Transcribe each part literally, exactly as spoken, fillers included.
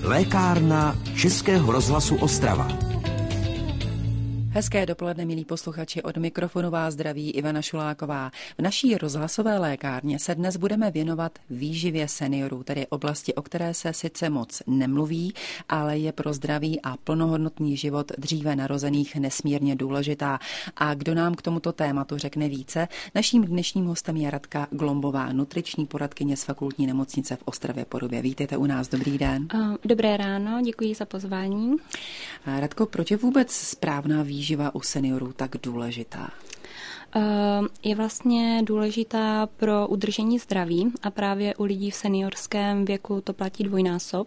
Lékárna Českého rozhlasu Ostrava. Hezké dopoledne, milí posluchači, od mikrofonu vás zdraví Ivana Šuláková. V naší rozhlasové lékárně se dnes budeme věnovat výživě seniorů, tedy oblasti, o které se sice moc nemluví, ale je pro zdravý a plnohodnotný život dříve narozených nesmírně důležitá. A kdo nám k tomuto tématu řekne více? Naším dnešním hostem je Radka Glombová, nutriční poradkyně z Fakultní nemocnice v Ostravě Porubě. Vítejte u nás, dobrý den. Dobré ráno, děkuji za pozvání. Radko, proč je vůbec správná výživa výživa u seniorů tak důležitá? Je vlastně důležitá pro udržení zdraví a právě u lidí v seniorském věku to platí dvojnásob.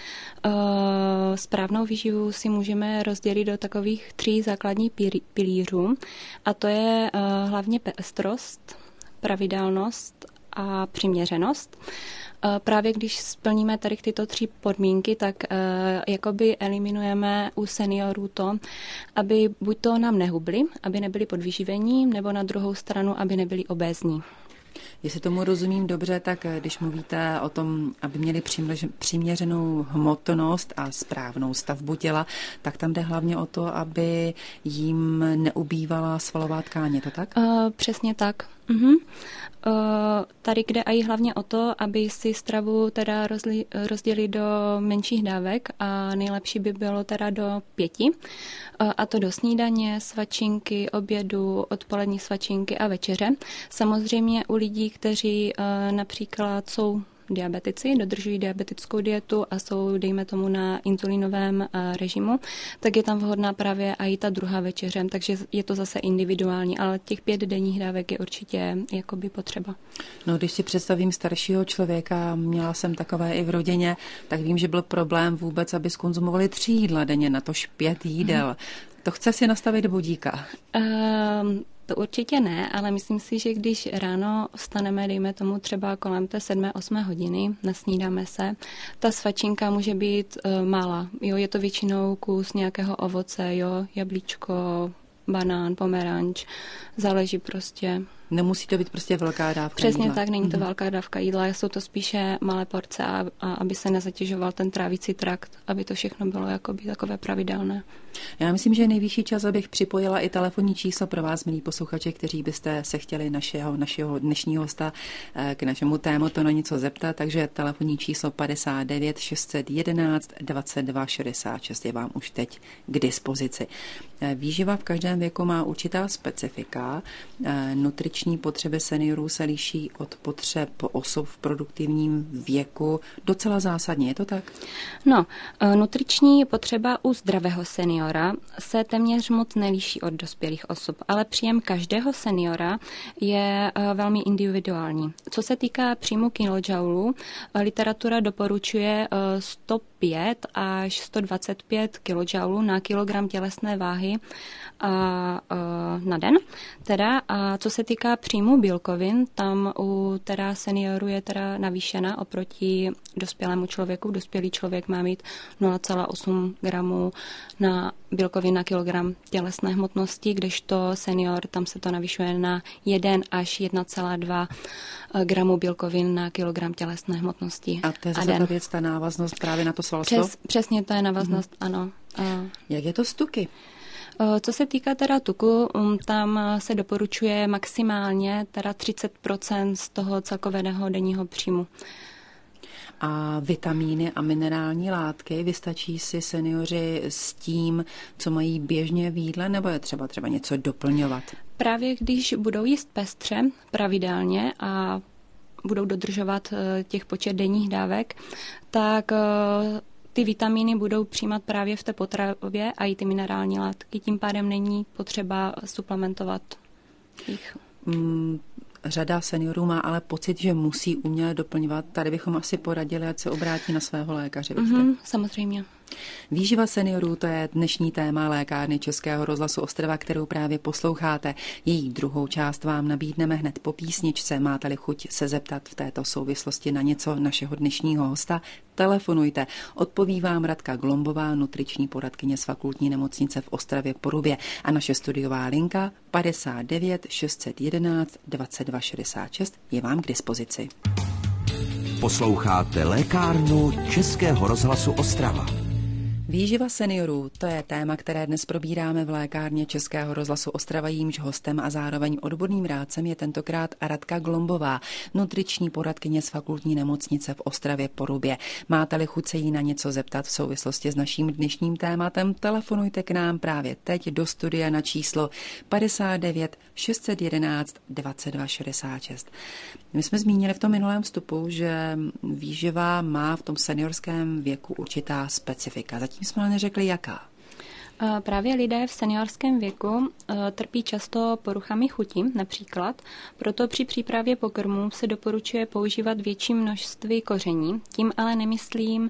Správnou výživu si můžeme rozdělit do takových tří základních pilířů a to je hlavně pestrost, pravidelnost a přiměřenost. Právě když splníme tady tyto tři podmínky, tak uh, jakoby eliminujeme u seniorů to, aby buď to nám nehubli, aby nebyli podvyživení, nebo na druhou stranu, aby nebyli obézní. Jestli tomu rozumím dobře, tak když mluvíte o tom, aby měli přiměřenou hmotnost a správnou stavbu těla, tak tam jde hlavně o to, aby jim neubývala svalová tkáň, je to tak? Uh, přesně tak. Uh-huh. Uh, tady jde i hlavně o to, aby si stravu teda rozli, rozdělili do menších dávek a nejlepší by bylo teda do pěti. Uh, a to do snídaně, svačinky, obědu, odpolední svačinky a večeře. Samozřejmě u lidí, kteří uh, například jsou diabetici, dodržují diabetickou dietu a jsou, dejme tomu, na inzulinovém režimu, tak je tam vhodná právě i ta druhá večeře, takže je to zase individuální, ale těch pět denních dávek je určitě jakoby potřeba. No, když si představím staršího člověka, měla jsem takové i v rodině, tak vím, že byl problém vůbec, aby skonzumovali tři jídla denně, natož pět jídel. Hmm. To chce si nastavit budíka? Um, To určitě ne, ale myslím si, že když ráno vstaneme, dejme tomu třeba kolem té sedmé, osmé hodiny, nasnídáme se, ta svačinka může být uh, malá. Jo, je to většinou kus nějakého ovoce, jo, jablíčko, banán, pomeranč, záleží prostě. Nemusí to být prostě velká dávka Přesně jídla. tak, není to mm-hmm. velká dávka jídla, jsou to spíše malé porce, a, a aby se nezatěžoval ten trávicí trakt, aby to všechno bylo jakoby takové pravidelné. Já myslím, že je nejvyšší čas, abych připojila i telefonní číslo pro vás, milí posluchači, kteří byste se chtěli našeho, našeho dnešního hosta k našemu tématu na něco zeptat, takže telefonní číslo padesát devět šest set jedenáct dvacet dva šedesát šest je vám už teď k dispozici. Výživa v každém věku má určitá specifika. Nutriční potřeby seniorů se liší od potřeb osob v produktivním věku docela zásadně, je to tak? No, nutriční potřeba u zdravého seniora se téměř moc neliší od dospělých osob, ale příjem každého seniora je velmi individuální. Co se týká příjmu kilojoulů, literatura doporučuje sto pět až sto dvacet pět kilojoulů na kilogram tělesné váhy a, a, na den. Teda, a co se týká příjmu bílkovin, tam u teda seniorů je teda navýšena oproti dospělému člověku. Dospělý člověk má mít nula celá osm gramů na bílkovin na kilogram tělesné hmotnosti, kdežto senior, tam se to navyšuje na jedna až jedna celá dva gramu bílkovin na kilogram tělesné hmotnosti. A to je zase ta věc, ta návaznost právě na to svalstvo? Přes, přesně, to je návaznost, mm-hmm. ano. Jak je to s tuky? Co se týká teda tuku, tam se doporučuje maximálně teda třicet procent z toho celkového denního příjmu. A vitamíny a minerální látky, vystačí si seniori s tím, co mají běžně v jídle, nebo je třeba třeba něco doplňovat? Právě když budou jíst pestře pravidelně a budou dodržovat těch počet denních dávek, tak ty vitamíny budou přijímat právě v té potravě a i ty minerální látky. Tím pádem není potřeba suplementovat jich. Mm, řada seniorů má ale pocit, že musí uměle doplňovat. Tady bychom asi poradili, ať se obrátí na svého lékaře. Mm-hmm, samozřejmě. Výživa seniorů, to je dnešní téma lékárny Českého rozhlasu Ostrava, kterou právě posloucháte. Její druhou část vám nabídneme hned po písničce. Máte-li chuť se zeptat v této souvislosti na něco našeho dnešního hosta, telefonujte. Odpoví vám Radka Glombová, nutriční poradkyně z Fakultní nemocnice v Ostravě Porubě. A naše studiová linka padesát devět šest set jedenáct dvacet dva šedesát šest je vám k dispozici. Posloucháte lékárnu Českého rozhlasu Ostrava. Výživa seniorů, to je téma, které dnes probíráme v lékárně Českého rozhlasu Ostrava, jímž hostem a zároveň odborným rádcem je tentokrát Radka Glombová, nutriční poradkyně z fakultní nemocnice v Ostravě Porubě. Máte-li chuť se jí na něco zeptat v souvislosti s naším dnešním tématem, telefonujte k nám právě teď do studia na číslo padesát devět šest set jedenáct dvacet dva šedesát šest. My jsme zmínili v tom minulém vstupu, že výživa má v tom seniorském věku určitá specifika. Zatím jsme ale neřekli, jaká. Právě lidé v seniorském věku trpí často poruchami chuti, například. Proto při přípravě pokrmů se doporučuje používat větší množství koření. Tím ale nemyslím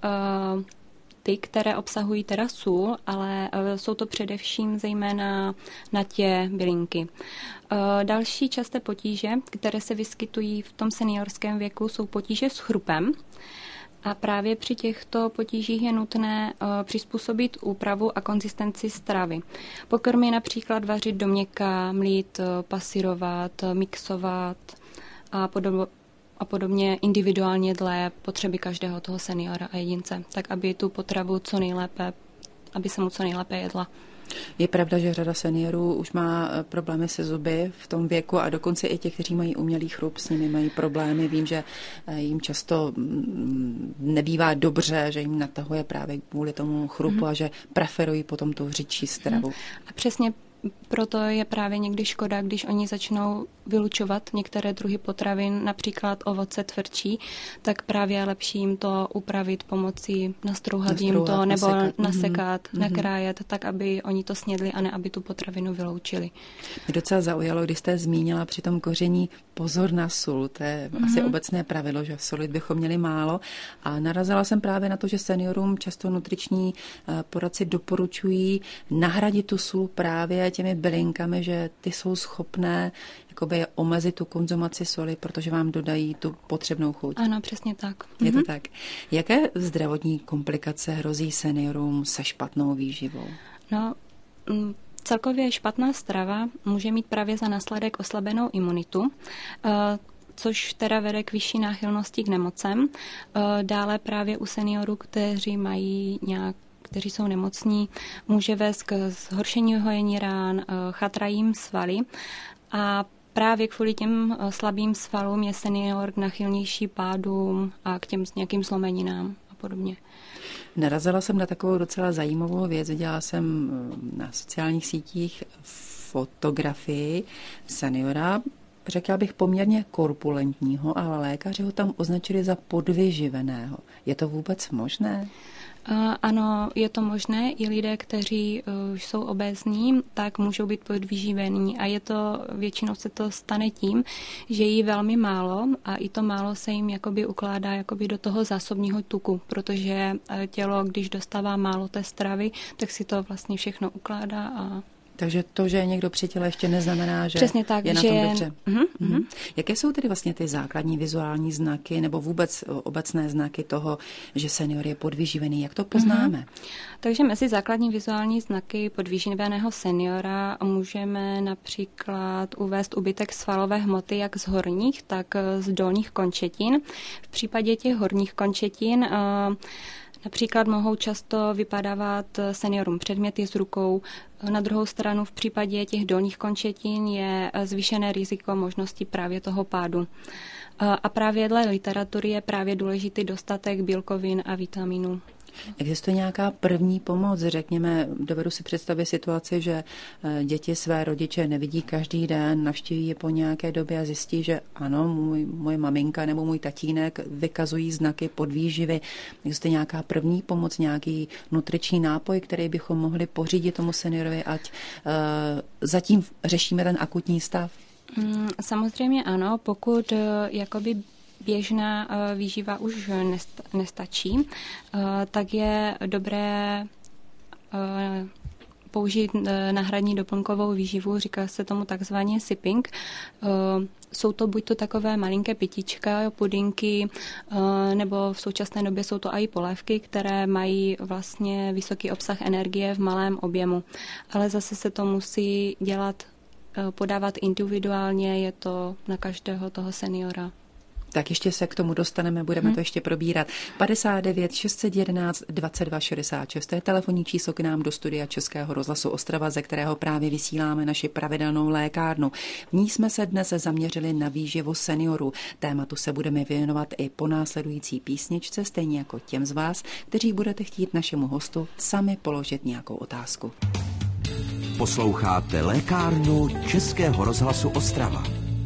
ty, které obsahují teda sůl, ale jsou to především zejména natě bylinky. Další časté potíže, které se vyskytují v tom seniorském věku, jsou potíže s chrupem. A právě při těchto potížích je nutné uh, přizpůsobit úpravu a konzistenci stravy. Pokrmy například vařit do měka, mlít, pasírovat, mixovat a, podob- a podobně individuálně dle potřeby každého toho seniora a jedince, tak aby tu potravu co nejlépe, aby se mu co nejlépe jedla. Je pravda, že řada seniorů už má problémy se zuby v tom věku a dokonce i těch, kteří mají umělý chrup, s nimi mají problémy. Vím, že jim často nebývá dobře, že jim natahuje právě kvůli tomu chrupu mm-hmm. a že preferují potom tu řidší stravu. A přesně proto je právě někdy škoda, když oni začnou vylučovat některé druhy potravin, například ovoce tvrdší, tak právě je lepší jim to upravit pomocí nastrouhat jim to, nebo nasekat, nasekat mm-hmm. nakrájet, tak aby oni to snědli a ne aby tu potravinu vyloučili. Mě docela zaujalo, když jste zmínila při tom koření pozor na sůl. To je mm-hmm. asi obecné pravidlo, že solit bychom měli málo. A narazila jsem právě na to, že seniorům často nutriční poradci doporučují nahradit tu sůl právě těmi bylinkami, že ty jsou schopné jakoby omezit tu konzumaci soli, protože vám dodají tu potřebnou chuť. Ano, přesně tak. Je to tak. Jaké zdravotní komplikace hrozí seniorům se špatnou výživou? No, celkově špatná strava může mít právě za následek oslabenou imunitu, což teda vede k vyšší náchylnosti k nemocem. Dále právě u seniorů, kteří mají nějak kteří jsou nemocní, může vést k zhoršení hojení rán, chatrají jim svaly a právě kvůli těm slabým svalům je senior nachylnější pádům a k těm nějakým zlomeninám a podobně. Narazila jsem na takovou docela zajímavou věc. Dělala jsem na sociálních sítích fotografii seniora, řekla bych poměrně korpulentního, ale lékaři ho tam označili za podvyživeného. Je to vůbec možné? Ano, je to možné. I lidé, kteří uh, jsou obézní, tak můžou být podvyživení a je to, většinou se to stane tím, že jí velmi málo a i to málo se jim jakoby ukládá jakoby do toho zásobního tuku, protože tělo, když dostává málo té stravy, tak si to vlastně všechno ukládá a takže to, že je někdo při těle, ještě neznamená, že přesně tak, je na že tom dobře. Uh-huh, uh-huh. Jaké jsou tedy vlastně ty základní vizuální znaky nebo vůbec obecné znaky toho, že senior je podvyživený? Jak to poznáme? Uh-huh. Takže mezi základní vizuální znaky podvyživeného seniora můžeme například uvést úbytek svalové hmoty jak z horních, tak z dolních končetin. V případě těch horních končetin uh, například mohou často vypadávat seniorům předměty z rukou. Na druhou stranu v případě těch dolních končetin je zvýšené riziko možnosti právě toho pádu. A právě dle literatury je právě důležitý dostatek bílkovin a vitaminů. Existuje nějaká první pomoc? Řekněme, dovedu si představit situaci, že děti své rodiče nevidí každý den, navštíví je po nějaké době a zjistí, že ano, můj, moje maminka nebo můj tatínek vykazují znaky podvýživy. Existuje nějaká první pomoc, nějaký nutriční nápoj, který bychom mohli pořídit tomu seniorovi, ať uh, zatím řešíme ten akutní stav? Samozřejmě ano, pokud uh, jakoby běžná výživa už nestačí, tak je dobré použít náhradní doplňkovou výživu, říká se tomu takzvaně sipping. Jsou to buď to takové malinké pitíčka, pudinky, nebo v současné době jsou to i polévky, které mají vlastně vysoký obsah energie v malém objemu. Ale zase se to musí dělat, podávat individuálně, je to na každého toho seniora. Tak ještě se k tomu dostaneme, budeme hmm. to ještě probírat. padesát devět šest set jedenáct dvacet dva šedesát šest, to je telefonní číslo k nám do studia Českého rozhlasu Ostrava, ze kterého právě vysíláme naši pravidelnou lékárnu. V ní jsme se dnes zaměřili na výživu seniorů. Tématu se budeme věnovat i po následující písničce, stejně jako těm z vás, kteří budete chtít našemu hostu sami položit nějakou otázku. Posloucháte lékárnu Českého rozhlasu Ostrava.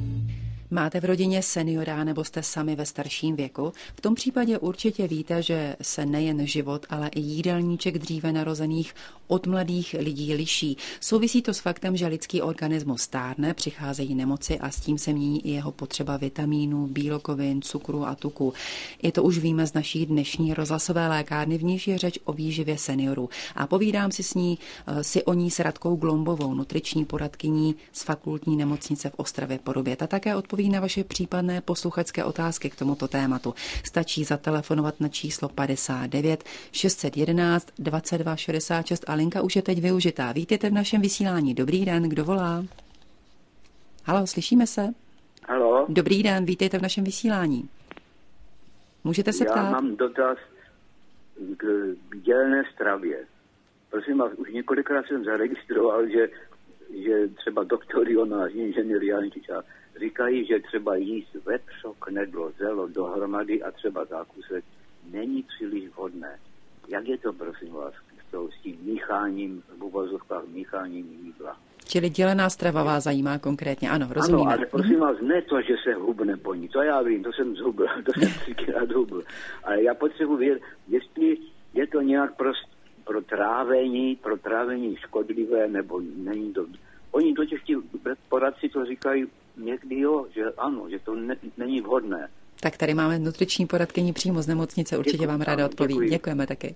Máte v rodině seniora nebo jste sami ve starším věku? V tom případě určitě víte, že se nejen život, ale i jídelníček dříve narozených od mladých lidí liší. Souvisí to s faktem, že lidský organismus stárne, přicházejí nemoci a s tím se mění i jeho potřeba vitamínů, bílkovin, cukru a tuku. I to už víme z naší dnešní rozhlasové lékárny, v níž je řeč o výživě seniorů. A povídám si s ní, si o ní s Radkou Glombovou, nutriční poradkyní z fakultní nemocnice v Ostravě Porubě. Ta také odpoví na vaše případné posluchačské otázky k tomuto tématu. Stačí zatelefonovat na číslo padesát devět šest set jedenáct dvacet dva šedesát šest a linka už je teď využitá. Vítejte v našem vysílání. Dobrý den, kdo volá? Haló, slyšíme se? Haló. Dobrý den, vítejte v našem vysílání. Můžete se Já ptát? Já mám dotaz k dělené stravě. Prosím vás, už několikrát jsem zaregistroval, že, že třeba doktor Jonáš, inženýr Jančiča, říkají, že třeba jíst vepřo, knedlo, zelo dohromady a třeba zákusek není příliš vhodné. Jak je to, prosím vás, s tím mícháním, v uvozovkách mícháním jídla? Čili dělená strava vás zajímá konkrétně, ano, rozumíme. Ano, ale prosím vás, ne to, že se hubne po ní, to já vím, to jsem zhubl, to jsem třikrát hubl. Ale já potřebuji vědět, jestli je to nějak pro, pro trávení, pro trávení škodlivé, nebo není to. Oni totiž ti poradci to říkají někdy jo, že ano, že to ne, není vhodné. Tak tady máme nutriční poradkyni přímo z nemocnice, určitě děkuji, vám ráda odpoví. Děkuji. Děkujeme taky.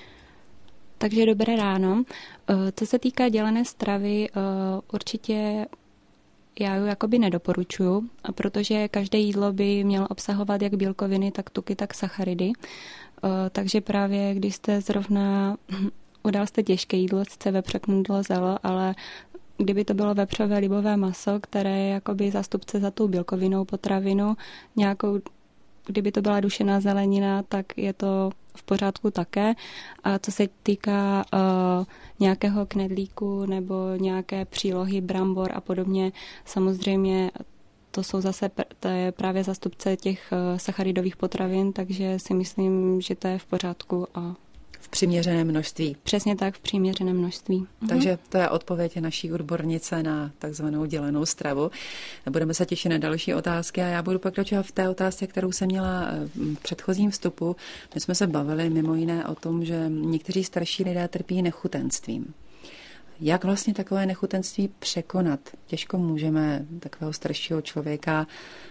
Takže dobré ráno. Co se týká dělené stravy, určitě já ji jakoby nedoporučuju, protože každé jídlo by mělo obsahovat jak bílkoviny, tak tuky, tak sacharidy. Takže právě když jste zrovna udal jste těžké jídlo, sice vepřo, knedlo, zelo, ale kdyby to bylo vepřové libové maso, které je jakoby zástupce za tou bílkovinou potravinu, nějakou, kdyby to byla dušená zelenina, tak je to v pořádku také. A co se týká uh, nějakého knedlíku nebo nějaké přílohy, brambor a podobně, samozřejmě to jsou zase to je právě zástupce těch uh, sacharidových potravin, takže si myslím, že to je v pořádku a v přiměřeném množství. Přesně tak, v přiměřeném množství. Takže to je odpověď naší odbornice na takzvanou dělenou stravu. Budeme se těšit na další otázky a já budu pokračovat v té otázce, kterou jsem měla v předchozím vstupu. My jsme se bavili mimo jiné o tom, že někteří starší lidé trpí nechutenstvím. Jak vlastně takové nechutenství překonat? Těžko můžeme takového staršího člověka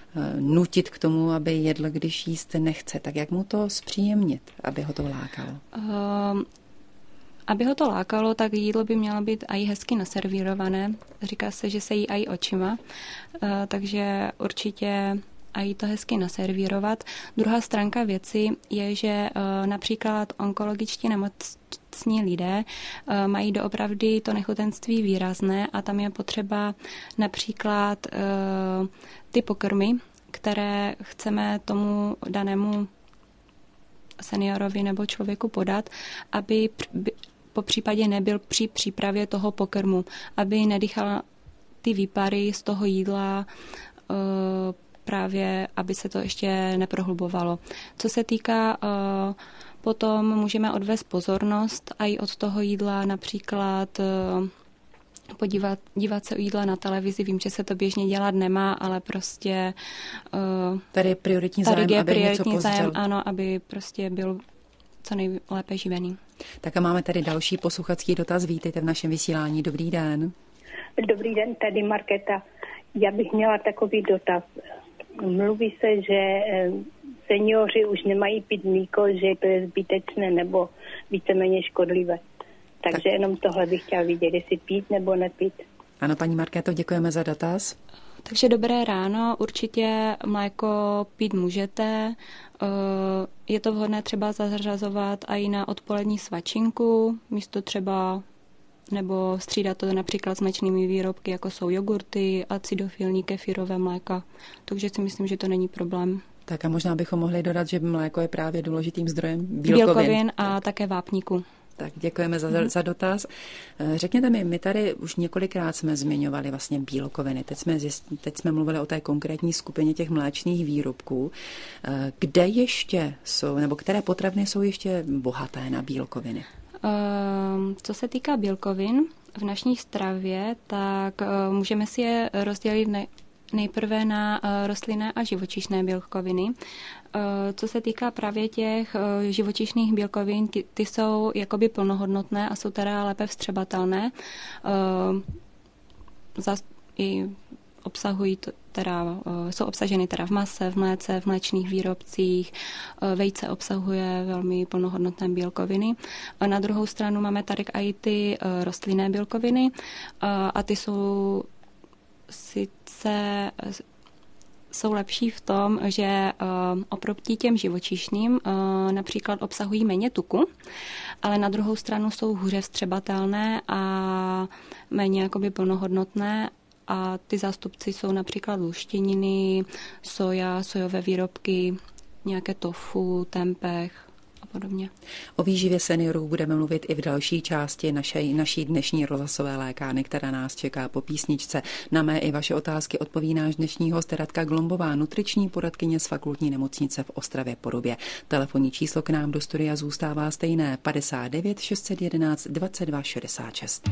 nutit k tomu, aby jedl, když jíst nechce. Tak jak mu to zpříjemnit, aby ho to lákalo? Uh, aby ho to lákalo, tak jídlo by mělo být aj hezky naservírované. Říká se, že se jí aj očima, uh, takže určitě aj to hezky naservírovat. Druhá stránka věci je, že uh, například onkologičtí nemocní lidé uh, mají doopravdy to nechutenství výrazné a tam je potřeba například uh, ty pokrmy, které chceme tomu danému seniorovi nebo člověku podat, aby po případě nebyl při přípravě toho pokrmu, aby nedýchal ty výpary z toho jídla, uh, právě aby se to ještě neprohlubovalo. Co se týká, uh, potom můžeme odvést pozornost a i od toho jídla například uh, podívat, dívat se u jídla na televizi. Vím, že se to běžně dělat nemá, ale prostě uh, tady je prioritní tady zájem, je aby prioritní něco zájem, pozřel. ano, aby prostě byl co nejlépe živený. Tak a máme tady další posluchačský dotaz. Vítejte v našem vysílání. Dobrý den. Dobrý den, tady Markéta. Já bych měla takový dotaz. Mluví se, že seniori už nemají pít mlíko, že to je zbytečné nebo víceméně škodlivé. Takže tak. Jenom tohle bych chtěla vidět, jestli pít nebo nepít. Ano, paní Markéto, děkujeme za dotaz. Takže dobré ráno, určitě mléko pít můžete. Je to vhodné třeba zařazovat i na odpolední svačinku, místo třeba, nebo střídat to například s mléčnými výrobky, jako jsou jogurty, acidofilní, kefirové mléka. Takže si myslím, že to není problém. Tak a možná bychom mohli dodat, že mléko je právě důležitým zdrojem bílkovin. Bílkovin a tak. také vápníku. Tak děkujeme za, za dotaz. Řekněte mi, my tady už několikrát jsme zmiňovali vlastně bílkoviny. Teď jsme, teď jsme mluvili o té konkrétní skupině těch mléčných výrobků. Kde ještě jsou, nebo které potraviny jsou ještě bohaté na bílkoviny? Co se týká bílkovin v naší stravě, tak můžeme si je rozdělit ne- nejprve na rostlinné a živočišné bílkoviny. Co se týká právě těch živočišných bílkovin, ty, ty jsou jakoby plnohodnotné a jsou teda lépe vstřebatelné. Zas, i obsahují teda, jsou obsaženy teda v mase, v mléce, v mléčných výrobcích. Vejce obsahuje velmi plnohodnotné bílkoviny. Na druhou stranu máme tady i ty rostlinné bílkoviny a ty jsou sice jsou lepší v tom, že uh, oproti těm živočišným uh, například obsahují méně tuku, ale na druhou stranu jsou hůře vstřebatelné a méně jakoby plnohodnotné a ty zástupci jsou například luštěniny, soja, sojové výrobky, nějaké tofu, tempeh a podobně. O výživě seniorů budeme mluvit i v další části naší, naší dnešní rozhlasové lékárny, která nás čeká po písničce. Na mé i vaše otázky odpoví náš dnešní host Radka Glombová, nutriční poradkyně z Fakultní nemocnice v Ostravě Porubě. Telefonní číslo k nám do studia zůstává stejné padesát devět šest set jedenáct dvacet dva šedesát šest.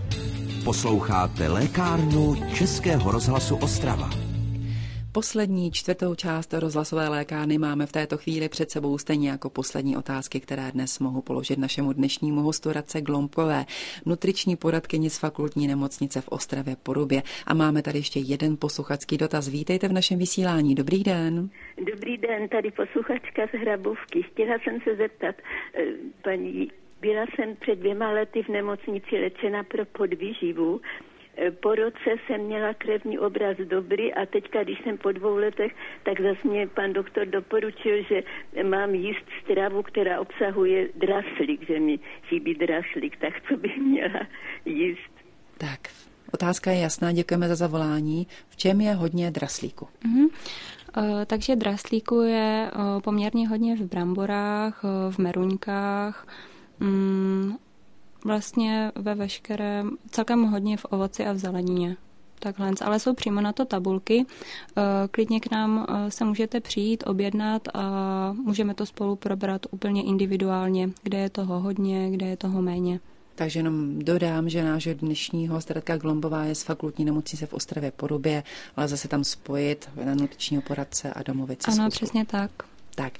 Posloucháte lékárnu Českého rozhlasu Ostrava. Poslední čtvrtou část rozhlasové lékárny máme v této chvíli před sebou, stejně jako poslední otázky, které dnes mohu položit našemu dnešnímu hostu Radce Glombové, nutriční poradkyni z Fakultní nemocnice v Ostravě Porubě. A máme tady ještě jeden posluchačský dotaz. Vítejte v našem vysílání. Dobrý den. Dobrý den, tady posluchačka z Hrabovky. Chtěla jsem se zeptat, paní, byla jsem před dvěma lety v nemocnici léčena pro podvýživu. Po roce jsem měla krevní obraz dobrý a teďka, když jsem po dvou letech, tak zase mě pan doktor doporučil, že mám jíst stravu, která obsahuje draslík, že mi chybí draslík, tak co bych měla jíst? Tak, otázka je jasná, děkujeme za zavolání. V čem je hodně draslíku? Mm-hmm. Uh, takže draslíku je uh, poměrně hodně v bramborách, uh, v meruňkách, um, vlastně ve veškerém, celkem hodně v ovoci a v zelenině. Takhle, ale jsou přímo na to tabulky. Klidně k nám se můžete přijít, objednat a můžeme to spolu probrat úplně individuálně, kde je toho hodně, kde je toho méně. Takže jenom dodám, že náš dnešní host Radka Glombová je z Fakultní nemocnice v Ostravě Porubě, ale zase tam spojit na nutričního poradce a domluvit se. Ano, zkusku. Přesně tak. Tak,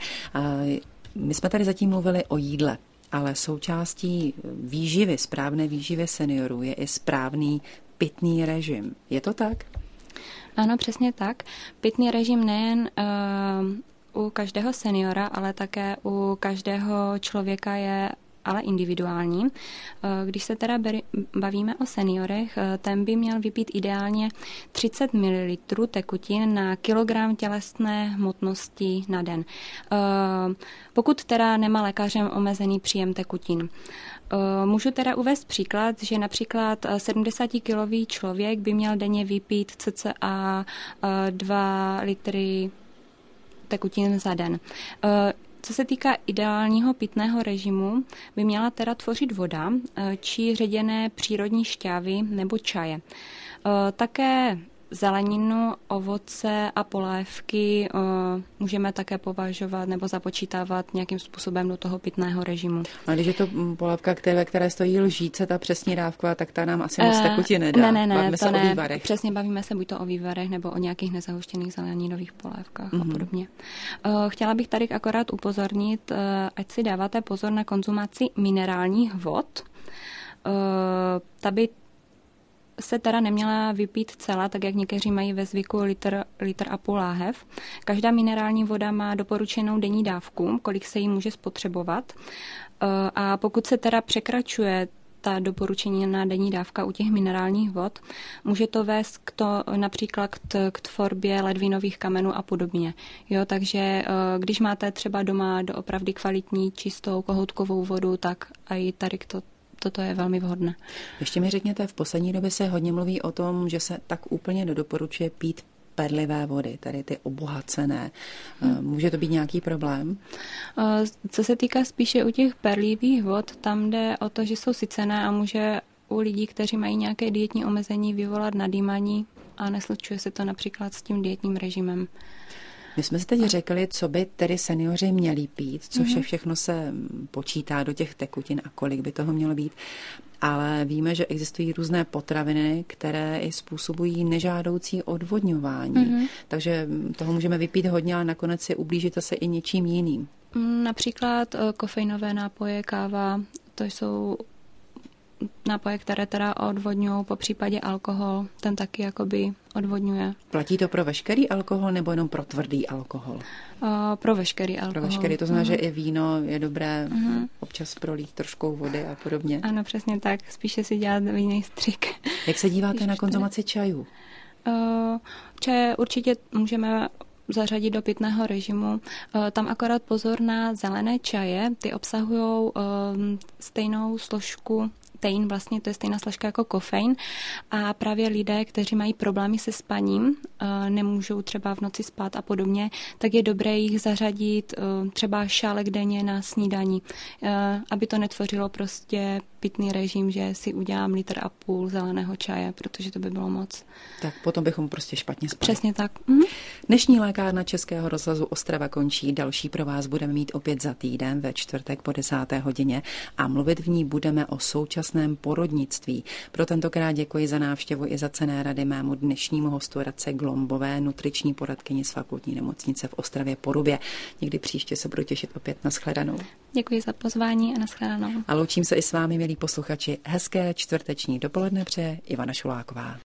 my jsme tady zatím mluvili o jídle. Ale součástí výživy, správné výživy seniorů je i správný pitný režim. Je to tak? Ano, přesně tak. Pitný režim nejen uh, u každého seniora, ale také u každého člověka je ale individuální. Když se teda bavíme o seniorech, ten by měl vypít ideálně třicet mililitrů tekutin na kilogram tělesné hmotnosti na den. Pokud teda nemá lékařem omezený příjem tekutin. Můžu teda uvést příklad, že například sedmdesátikilový člověk by měl denně vypít cca dva litry tekutin za den. Co se týká ideálního pitného režimu, by měla teda tvořit voda či ředěné přírodní šťávy nebo čaje. Také zeleninu, ovoce a polévky můžeme také považovat nebo započítávat nějakým způsobem do toho pitného režimu. A když je to polévka, které, které stojí lžíce, ta přesně dávková, tak ta nám asi moc tekutin nedá. Ne, ne, ne, bavíme to se ne. o vývarech. Přesně bavíme se buď to o vývarech nebo o nějakých nezahuštěných zeleninových polévkách mm-hmm. a podobně. Chtěla bych tady akorát upozornit, ať si dáváte pozor na konzumaci minerálních vod. Ta by se teda neměla vypít celá, tak jak někteří mají ve zvyku litr, litr a půl láhev. Každá minerální voda má doporučenou denní dávku, kolik se jí může spotřebovat. A pokud se teda překračuje ta doporučení na denní dávka u těch minerálních vod, může to vést k to, například k, t, k tvorbě ledvinových kamenů a podobně. Jo, takže když máte třeba doma doopravdy kvalitní, čistou kohoutkovou vodu, tak i tady to toto je velmi vhodné. Ještě mi řekněte, v poslední době se hodně mluví o tom, že se tak úplně nedoporučuje pít perlivé vody, tady ty obohacené. Může to být nějaký problém? Co se týká spíše u těch perlivých vod, tam jde o to, že jsou sycené a může u lidí, kteří mají nějaké dietní omezení, vyvolat nadýmání a neslučuje se to například s tím dietním režimem. My jsme si teď řekli, co by tedy seniori měli pít, co vše všechno se počítá do těch tekutin a kolik by toho mělo být. Ale víme, že existují různé potraviny, které i způsobují nežádoucí odvodňování. Mm-hmm. Takže toho můžeme vypít hodně, ale nakonec si ublíží to se i něčím jiným. Například kofeinové nápoje, káva, to jsou nápoje, které teda odvodňují, po případě alkohol, ten taky jakoby odvodňuje. Platí to pro veškerý alkohol nebo jenom pro tvrdý alkohol? Uh, pro veškerý alkohol. Pro veškerý, to znamená, uh-huh. že i víno je dobré uh-huh. občas prolít troškou vody a podobně. Ano, přesně tak, spíše si dělat vínej střik. Jak se díváte Když na konzumaci čajů? Uh, čaje určitě můžeme zařadit do pitného režimu. Tam akorát pozor na zelené čaje, ty obsahují stejnou složku tein, vlastně to je stejná složka jako kofein a právě lidé, kteří mají problémy se spaním, nemůžou třeba v noci spát a podobně, tak je dobré jich zařadit třeba šálek denně na snídani, aby to netvořilo prostě pitný režim, že si udělám litr a půl zeleného čaje, protože to by bylo moc. Tak potom bychom prostě špatně spali. Přesně tak. Mhm. Dnešní lékárna Českého rozhlasu Ostrava končí. Další pro vás budeme mít opět za týden ve čtvrtek po desáté hodině a mluvit v ní budeme o současném porodnictví. Pro tentokrát děkuji za návštěvu i za cenné rady mému dnešnímu hostu Radce Glombové, nutriční poradkyni z Fakultní nemocnice v Ostravě Porubě. Někdy příště se budu těšit opět. Nashledanou. Děkuji za pozvání a nashledanou. A loučím se i s vámi, milí posluchači. Hezké čtvrteční dopoledne přeje Ivana Šuláková.